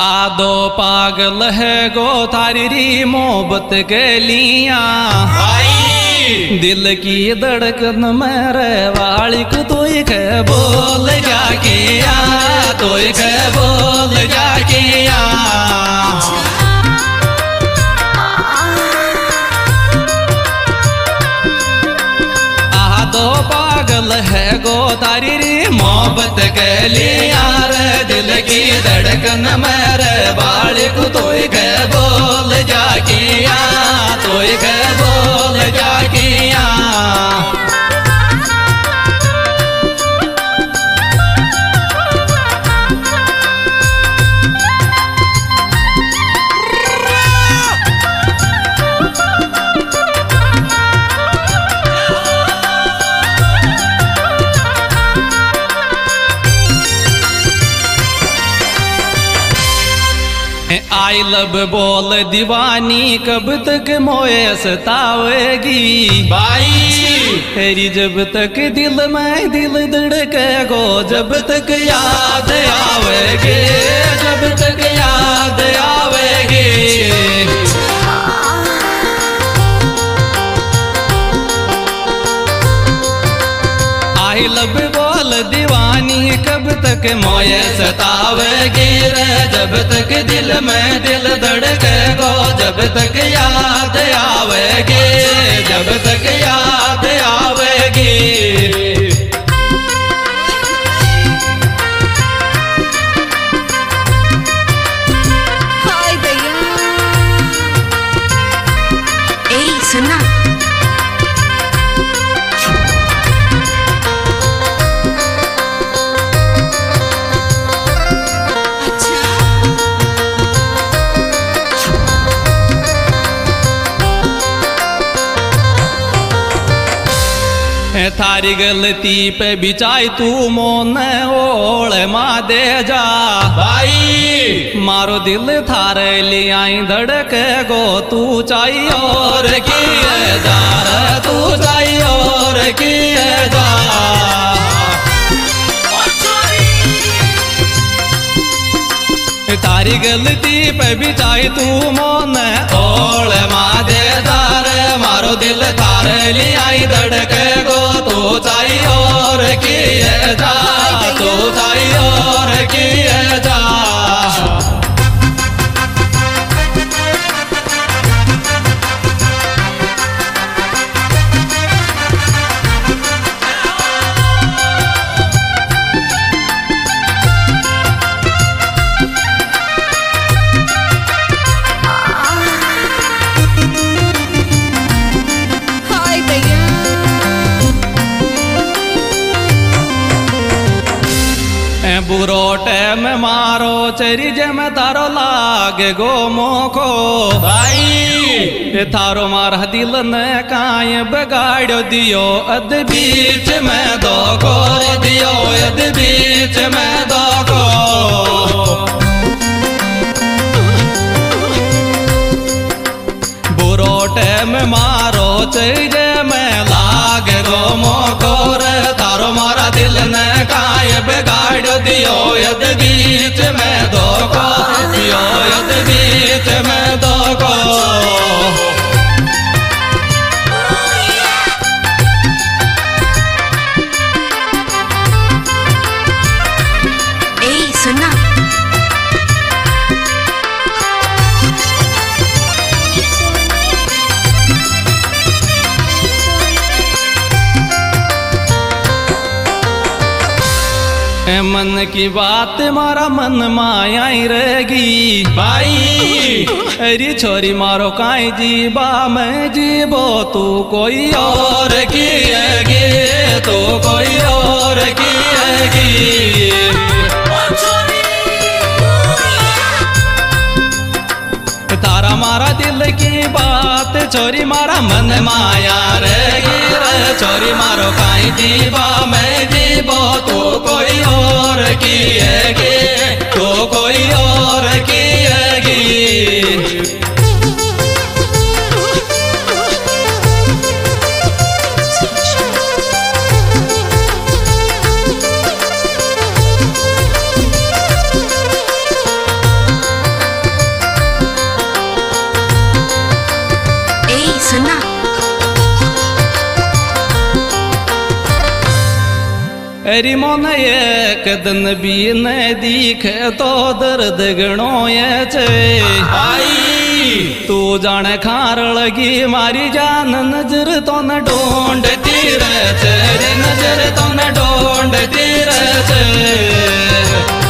आदो पागल है गो थारी री मोहब्बत के लिया दिल की धड़कन मेरे वाली को तो बोल जा किया तो बोल जा किया आदो पागल है गो तारी री मोहब्बत के लिया रे दिल की धड़कन मेरे बाल को तो बोल जा किया तो बोल जा किया आई लब बोल दीवानी कब तक मोए सतावेगी भाई तेरी जब तक दिल में दिल धड़के गो जब तक याद आवेगी जब तक याद आवेगी आई लब बोल दीवानी कब तक मोए सतावेगी रे जब तक दिल में दिल धड़के गो जब तक याद आवेगी जब तक याद आवेगी हाय भैया ए सुनना थारी गलती पे बिचाई तू मोन ओल मा दे जा भाई मारो दिल थारे ले आई धड़क गो तू चाहिए और किए जा तू चाहिए और किए जा तारी गलती पे बिचाई तू मोन ओल मा दे दार मारो दिल थारे ले आई धड़क गो तू चाहिए और किए जा तू चाहिए और किए जा बुरो टैम मारो चरी जम तारो लागे गो मोखो भाई थारो मारा दिल ने काय बगाड़ो दियो अद बीच में दो को दियो अद बीच में दो को बुरो टैम मारो चरी जम लागे गो मोखो रे थारो मारा दिल ने काय बगाड़ो दियो यद बीच में दो को दियो यद बीच में दो को ए सुनना मन की बात मारा मन माया रहेगी भाई अरे छोरी मारो काई जीबा मैं जीबो तू कोई और किएगी तू कोई और किएगी तारा मारा दिल की बात छोरी मारा मन माया रहेगी छोरी मारो काई जीबा मैं जीबो तू कोई और किएगी तू कोई और किएगी अरी मोन एक दिन भी न दिखे तो दर्द गणो ये छे आई तू जाने खार लगी मारी जान नजर तो न ढूंढती रहे छे रे नजर तो न ढूंढती रहे छे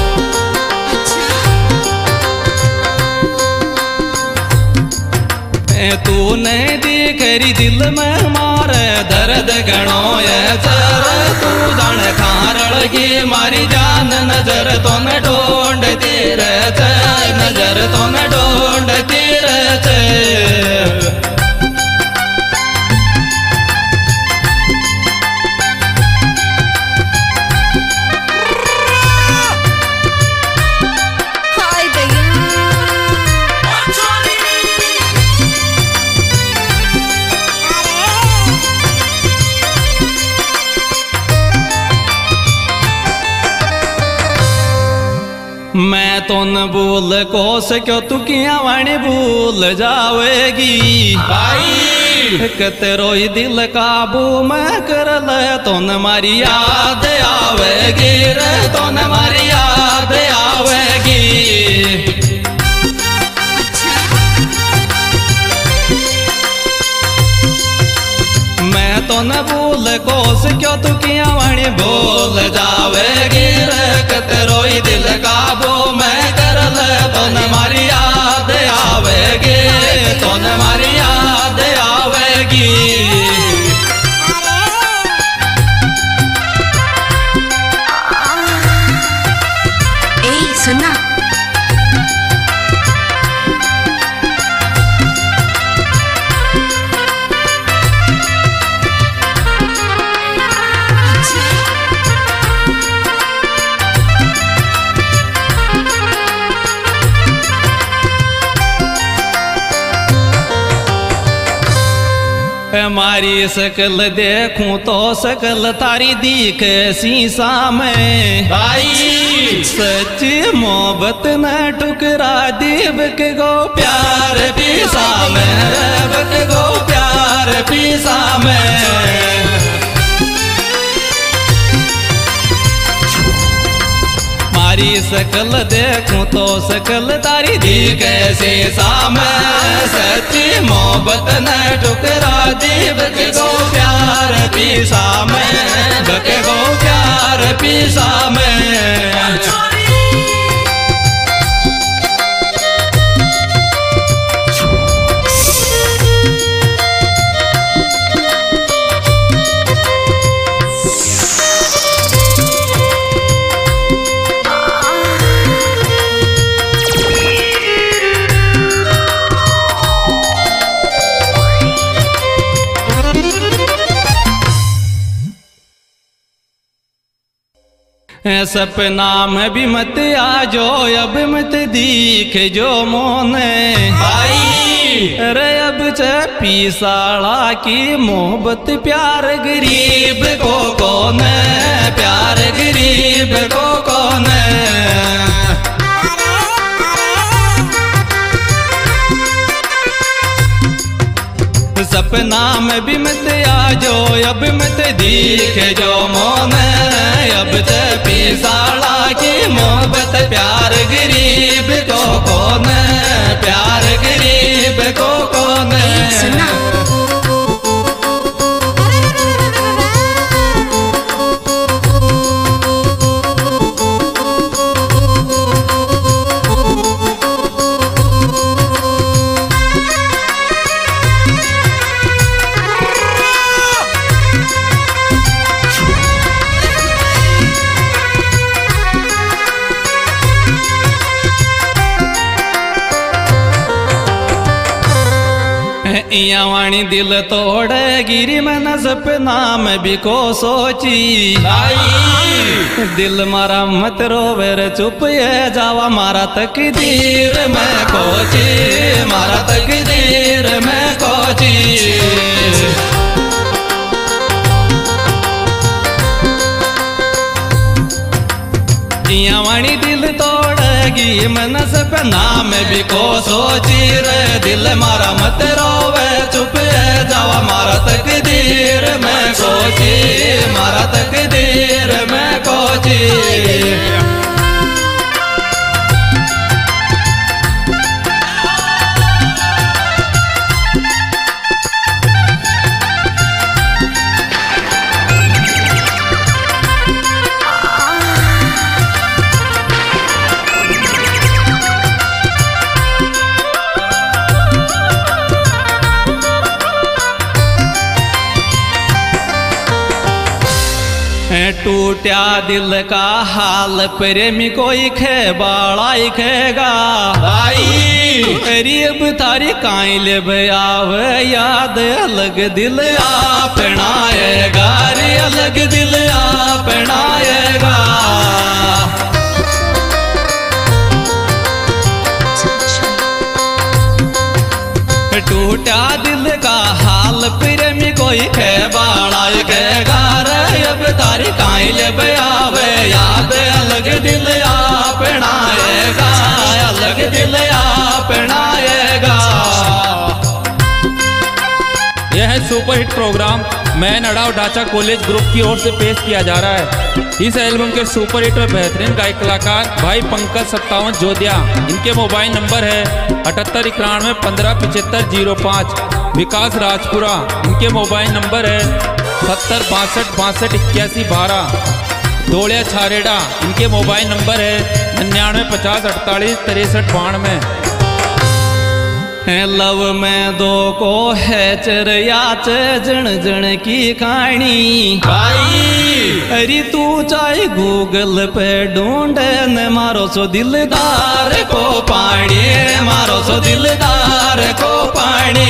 तू नहीं दिखरी दिल में मारे दर्द गणो ये चर तू जान खार लगी मारी जान नजर तो न ढूंढती रहे नजर तो न ढूंढती रहे हाय भैया मैं तो न भूल को सक्यो तू किया वाणी भूल जावेगी आई कतरो ही दिल काबू मैं कर ले तो न मारी याद आवेगी रे तो न मारी याद आवेगी मैं तो न भूल को सक्यो तू किया वाणी भूल जावेगी रे कतरो ही दिल काबू मैं कर ले तो न मारी याद आवेगी तो न मारी याद आवेगी ए सुनना मारी शकल देखूं तो शकल तारी दिख शीशा में आई सच्ची मोहब्बत न ठुकरा दीब के गो प्यार पीसा में बक गो प्यार पीसा में मारी शकल देखूं तो शकल तारी दी कैसे साम सच्ची मोहब्बत न ठुकरा दी बके गो प्यार पीसा में बके गो प्यार पीसा में सपना में भी मत आजो अब मत दिख जो मोने आई अरे अब चपी साला की मोहब्बत प्यार गरीब को कौन प्यार गरीब को कौन सपना में भी मत आजो अब मत दिख जो मोन अब चपी साला की मोहब्बत प्यार गरीब को कौन प्यार गरीब को कौन सुनना इया वाणी दिल तोड़े गिरी में न सपना में भी को सोची आई दिल मारा मत रोवे रे चुप ये जावा मारा तकदीर में कोची मारा तकदीर में कोची इया वाणी दिल तोड़ेगी मन सपना में भी को सोची रे दिल मारा मत रोवे चुप है जावा मारा तकदीर में सोची मारा तकदीर में जी। टूटा दिल का हाल प्रेमी कोई खे बाड़ाई खेगा भाई अरे अब तारी काइल बयाव याद अलग दिल अपनाएगा रे अलग दिल अपनाएगा। टूटा दिल का हाल प्रेमी कोई खे बाड़ाई खेगा रे अब तारी काइल बयावे याद अलग दिल अपनाएगा अलग दिल अपनाएगा। यह है सुपरहिट प्रोग्राम मैन अड़ाव ढांचा कॉलेज ग्रुप की ओर से पेश किया जा रहा है। इस एल्बम के सुपरहिट और बेहतरीन गायक कलाकार भाई पंकज 57 जोधिया, इनके मोबाइल नंबर है 78 91 15 75 05। विकास राजपुरा, इनके मोबाइल नंबर है 70 62 62 81 12। दौड़िया छारेड़ा, इनके मोबाइल नंबर है 99 50 48 63 92। लव में दो को है चरयाच जन जन की कहानी भाई अरे तू चाहे गूगल पे ढूंढ न मारो सो दिलदार को पानी मारो सो दिलदार को पानी।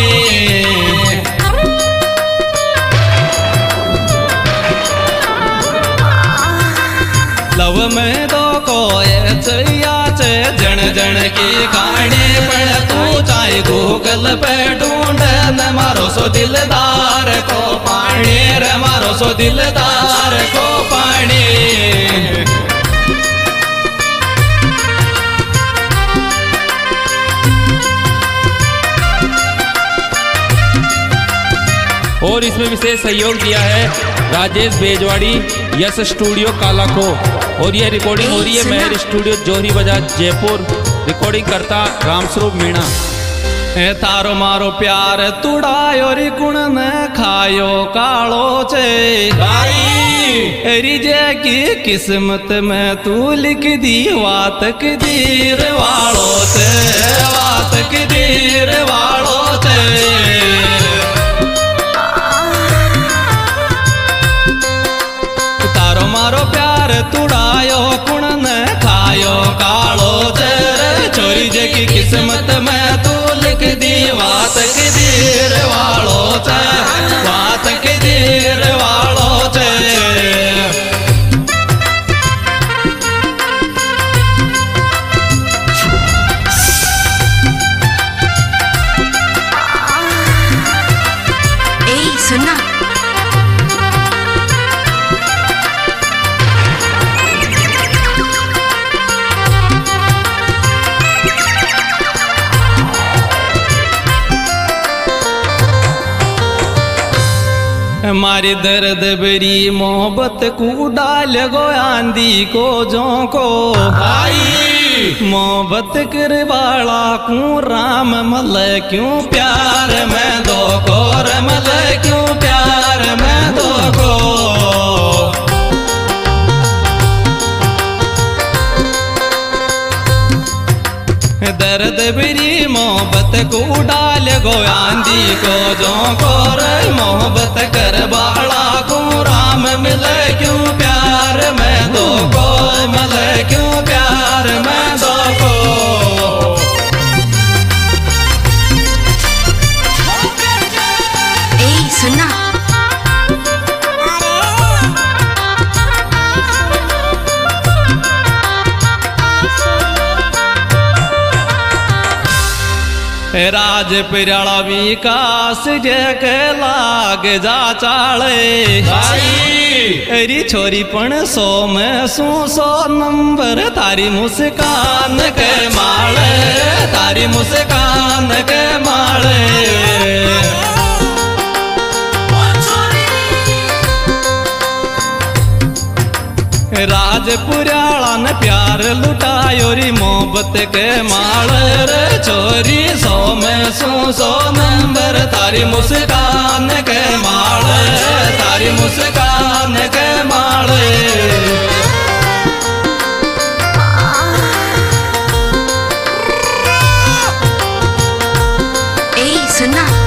लव में दो को चरयाच जन जन की कहानी पर तू चाहे गूगल पे ढूंढ न मारो सो दिलदार को पानी रे मारो सो दिलदार को पानी। और इसमें विशेष सहयोग दिया है राजेश बेजवाड़ी यस स्टूडियो काला को। और यह रिकॉर्डिंग हो रही है मेहर स्टूडियो जोहरी बाजार जयपुर। रिकॉर्डिंग करता रामस्वरूप मीणा। तारो मारो प्यार तुड़ायो रे कुण न खायो कालो चे भाई रिजे की किस्मत में तू लिख दी वात कदीर वालो चे वात कदीर वालो चे। तारो मारो प्यार तुड़ायो कुण न खायो कालो चे छोरी जे की किस्मत में तू लिख दी वात कदीर वालो चे वात कदीर वालो चे। ए सुनना मारी दर्द भरी मोहब्बत को डाल गो आंधी को झोंको भाई मोहब्बत कर वाला को राम मल क्यों प्यार में दो को रमल क्यों प्यार में दो को। दर्द भरी मोहब्बत को डाल गो आंधी को झोंको रे मोहब्बत कर बाला को राम मिले क्यों प्यार में दो को मिले क्यों प्यार में दो को। ए सुनना राज पिराड़ा विकास जग लाग जा चाले भाई अरी छोरी पण 100 में 100 नंबर तारी मुस्कान के माले तारी मुस्कान के माले। राज पुराला ने प्यार लुटायो री मोहब्बत के माल रे छोरी 100 में 100 नंबर तारी मुस्कान के माल तारी मुस्कान के माल सुनना